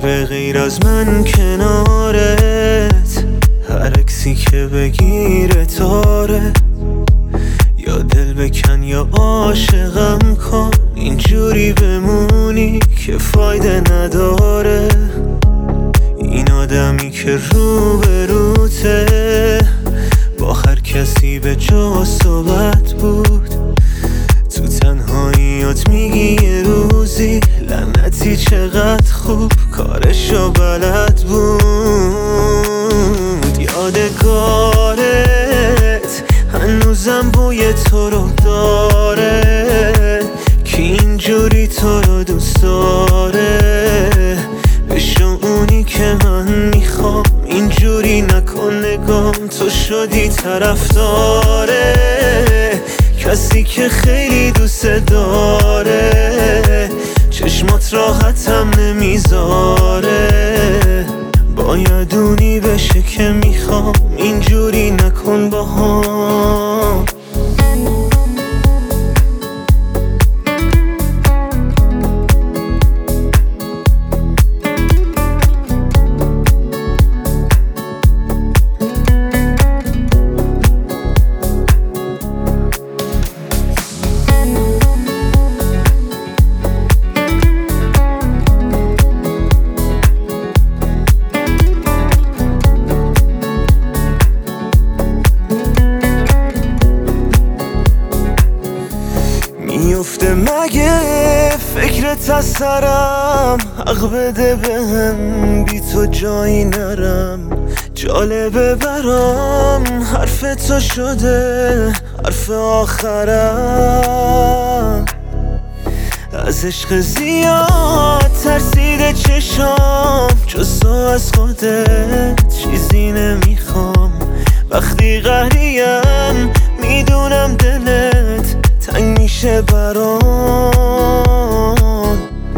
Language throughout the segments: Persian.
به غیر از من کنارت، هر عکسی که بگیره تاره. یا دل بکن یا عاشقم کن، اینجوری بمونی که فایده نداره. این آدمی که روبروته با هر کسی به جا صحبت بود، تو تنهاییات میگی یه روزی لعنتی چقدر خوب کارشو بلد بود. یادگارت هنوزم بوی تو رو داره، که اینجوری تو رو دوست داره. بشو اونی که من میخوام، اینجوری نکن نگام، تو شدی طرفداره کسی که خیلی دوست داره. چشمات راحتم نمیذاره، باید اونی بشه که میخوام، اینجوری نکن باهام. میفته مگه فکرت از سرم، حق بده بهم بی تو جایی نرم. جالبه برام حرف تو شده حرف آخرم. از عشق زیاد ترسیده چشام، جز تو از خودت چیزی نمیخوام. وقتی قهریم میدونم دلت تنگ میشه برام.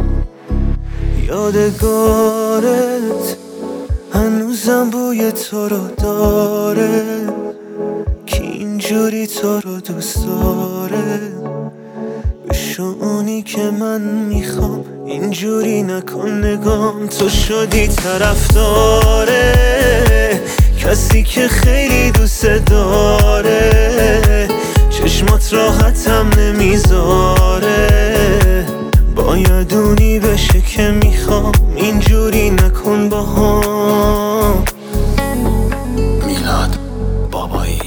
یادگارت هنوزم بوی تو رو داره، که اینجوری تو رو دوست داره. بشو اونی که من میخوام، اینجوری نکن نگام، تو شدی طرفداره کسی که خیلی دوست داره. چشمات راحتم نمیذاره، باید اونی بشه که میخوام، اینجوری نکن باهام. میلاد بابایی.